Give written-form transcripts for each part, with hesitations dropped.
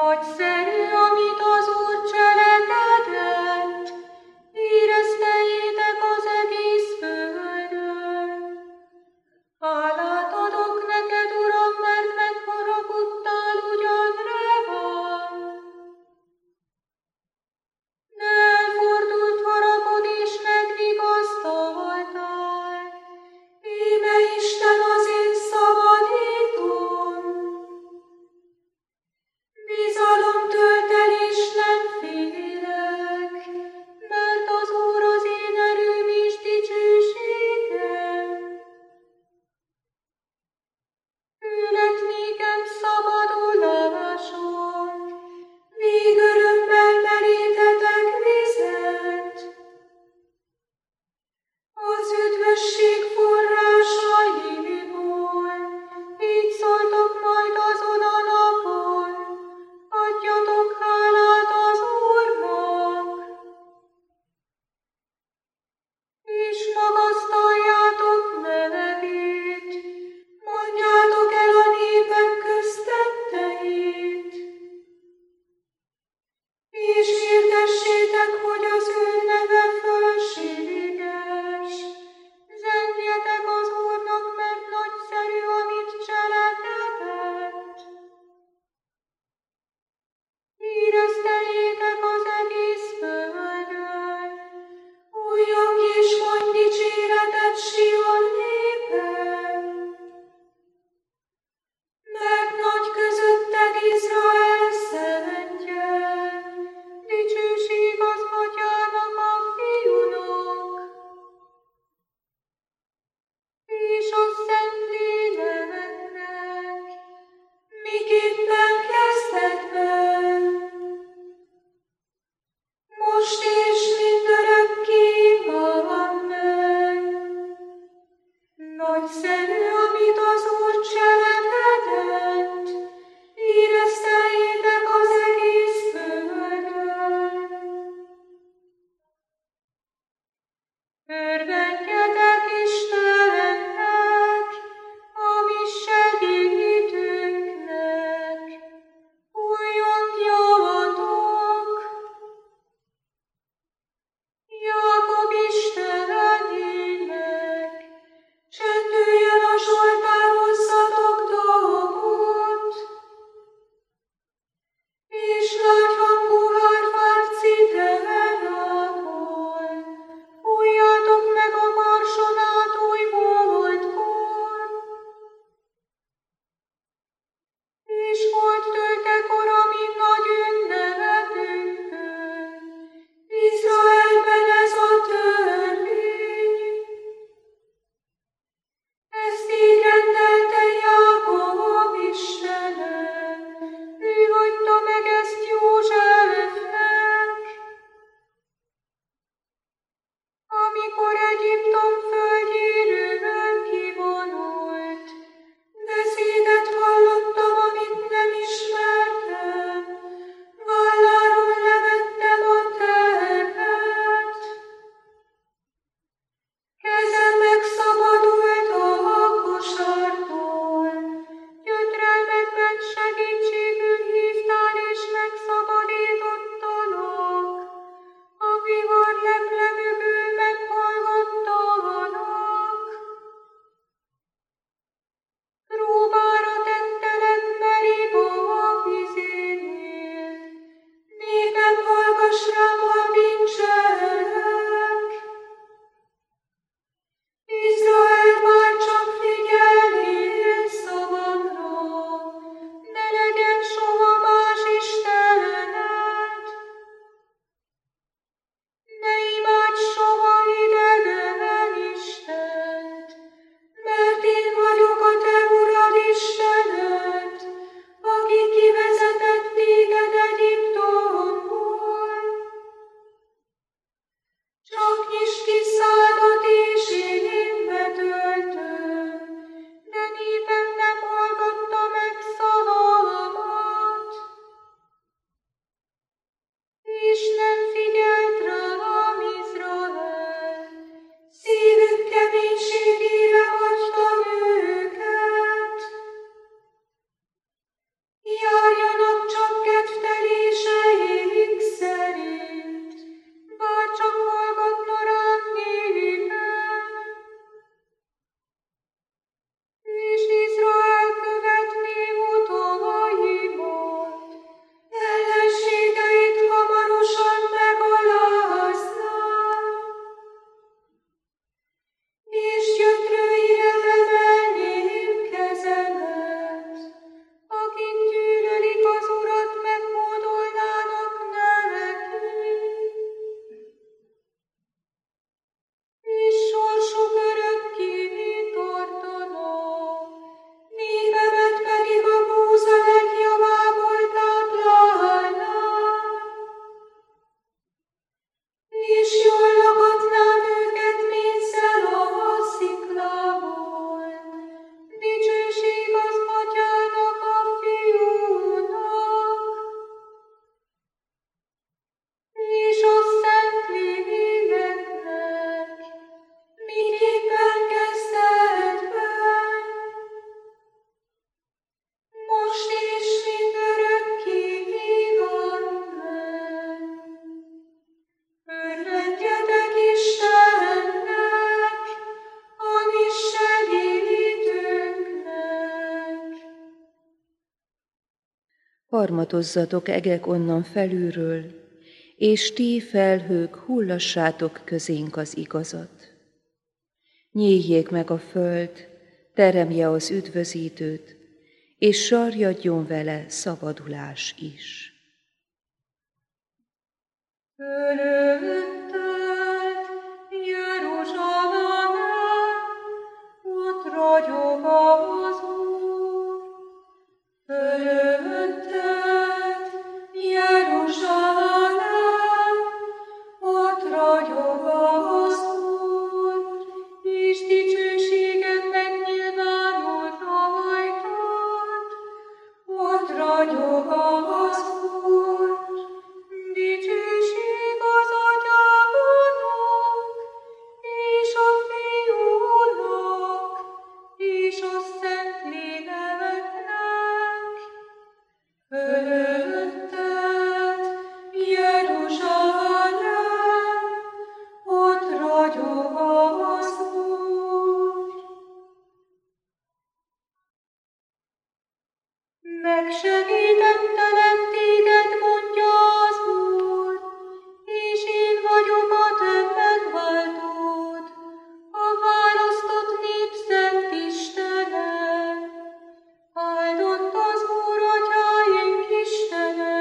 Nagyszerű, amit az Úr cselekedett, érezteljétek az egész földön. Hálát adok neked, Uram, mert megharagudtál ugyan rám. De elfordult haragod és megvigasztaltál. Íme Isten az én szabadítom. Bizalomtól Harmatozzatok egek onnan felülről, és ti felhők hullassátok közénk az igazat. Nyíljék meg a föld, teremje az üdvözítőt, és sarjadjon vele szabadulás is. Fölötted, Jeruzsálem, ott ragyog az Úr. Fölötted, Jeruzsálem, ott ragyog az Úr, és dicsőséget megnyilvánult rajtad. Ott ragyog az Úr, dicsőség az Atyának, és a Fiúnak, és a Szentléleknek. Fölötted, Jeruzsálem, ott ragyog az Úr. Megsegítettelek téged, mondja az Úr, és én vagyok a te megváltód, a választott nép szent Istene. Áldott az Úr, atyáink Istene,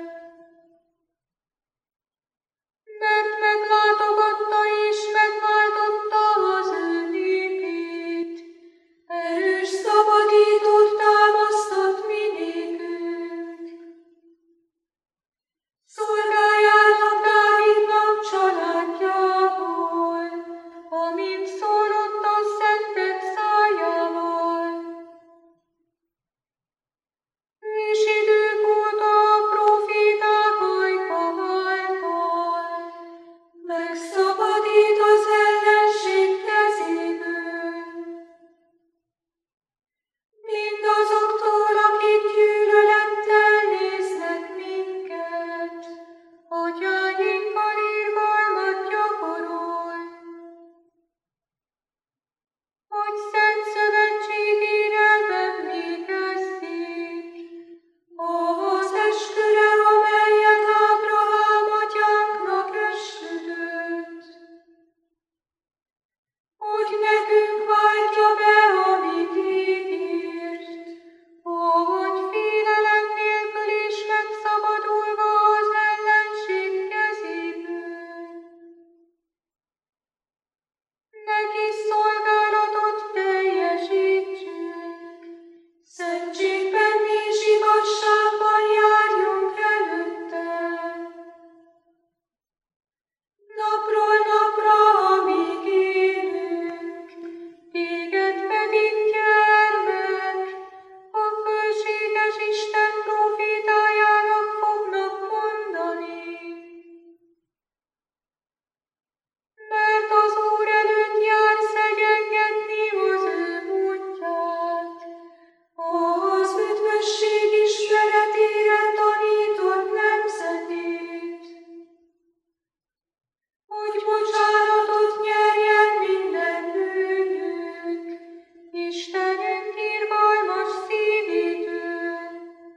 mert meglátogatta és megváltotta az ő népét. Erős szabadítót támasztott mi nékünk. Szolgáljátok Dávidnak családjából, amint szólott a szentek szájával. És idők óta a proféták ajka által megszabadít az ellenség kezéből. Mindazoktól, akik gyűlölettel néznek minket, atyáinkkal irgalmat gyakorol, hogy szent szövetségére emlékezzék, az esküre, amelyet Ábrahám atyánknak esküdött, hogy nekünk váltja be, amit ígért, hogy félelem nélkül is megszabadulva az ellenség kezéből. Neki szolgálatot teljesítsünk, szentségben és igazságban járjunk előtte. Napról napra, amíg élünk, téged pedig gyermek, a fölséges Isten profétájának fognak mondani. Mert az Úr előtt jár szegyengetni az ő útját, az üdvösség ismeretére tanított nemzetét, hogy bocsánatot nyerjen minden bűnük, Istenünk irgalmas szívétől,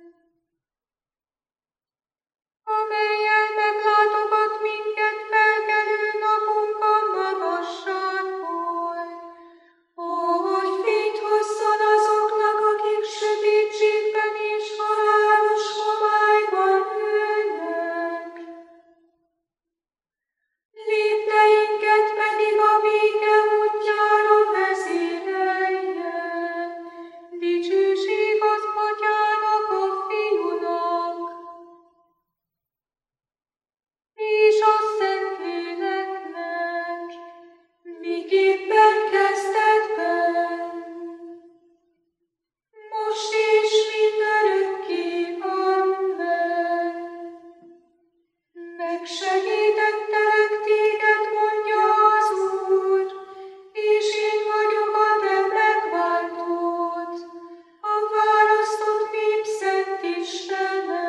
amellyel meglátogat minket felkelő napunkon magasságból, hogy fényt hozzon azoknak, akik sötétségben és halálos homályban ülnek. Lépteinket pedig a béke útjára vezérelje. Dicsőség az Atyának, a Fiúnak, és a Szentléleknek, miképpen kezdetben, most és mindörökké. Amen. Megsegítettelek téged, mondja az Úr, és én vagyok a te megváltód, a választott nép szent Istene.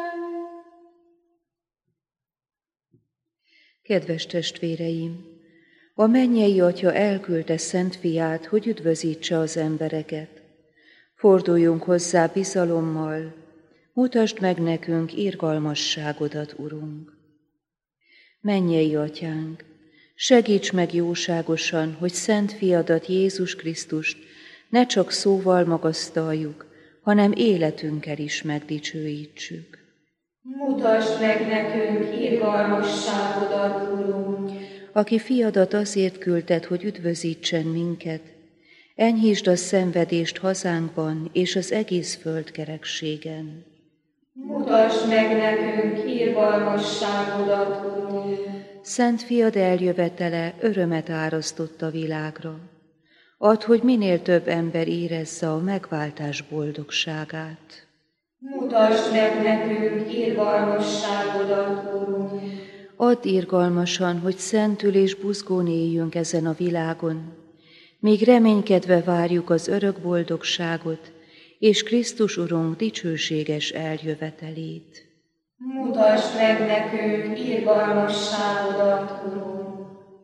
Kedves testvéreim, a mennyei Atya elküldte Szent Fiát, hogy üdvözítse az embereket. Forduljunk hozzá bizalommal, Mutasd meg nekünk irgalmasságodat, Urunk. Mennyei Atyánk, segíts meg jóságosan, hogy szent fiadat, Jézus Krisztust ne csak szóval magasztaljuk, hanem életünkkel is megdicsőítsük. Mutasd meg nekünk irgalmasságodat, Urunk. Aki fiadat azért küldted, hogy üdvözítsen minket, enyhítsd a szenvedést hazánkban és az egész földkerekségen. Mutasd meg nekünk irgalmasságodat, Urunk. Szent fiad eljövetele örömet árasztott a világra. Add, hogy minél több ember érezze a megváltás boldogságát. Mutasd meg nekünk irgalmasságodat, Urunk. Add irgalmasan, hogy szentül és buzgón éljünk ezen a világon, míg reménykedve várjuk az örök boldogságot és Krisztus Urunk dicsőséges eljövetelét. Mutasd meg nekünk irgalmasságodat, Urunk.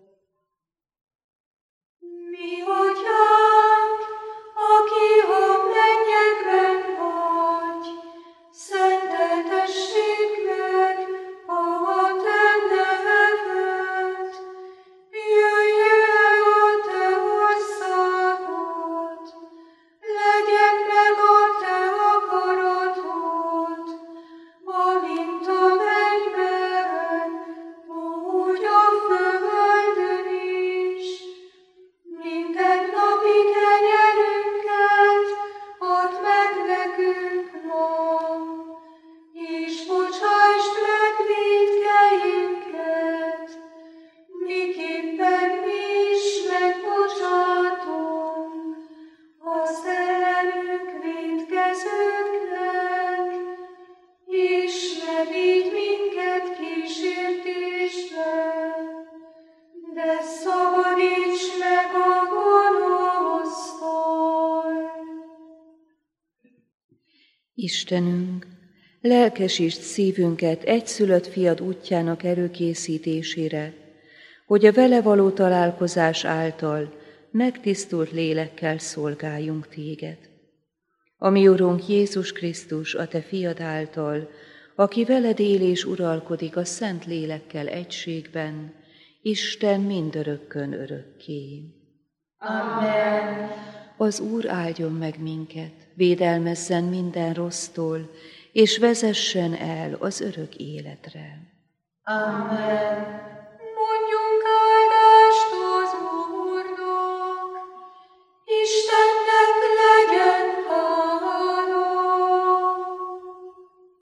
Mi Atyánk, aki a mennyekben vagy, szenteltessék meg a te neved. Jöjjön el a te országod, legyen meg a te akaratod, amint a mennyben, úgy a földön is. Mindennapi kenyerünket add meg nekünk ma, és bocsásd meg vétkeinket, miképpen mi is megbocsátunk az ellenünk vétkezőknek, és ne vigy minket kísértésbe, de szabadíts meg a gonosztól. Istenünk, lelkesítsd szívünket egyszülött fiad útjának előkészítésére, hogy a vele való találkozás által megtisztult lélekkel szolgáljunk téged. A mi Urunk Jézus Krisztus, a te fiad által, aki veled él és uralkodik a szent lélekkel egységben, Isten mindörökkön örökké. Amen. Az Úr áldjon meg minket, védelmezzen minden rossztól, és vezessen el az örök életre. Amen.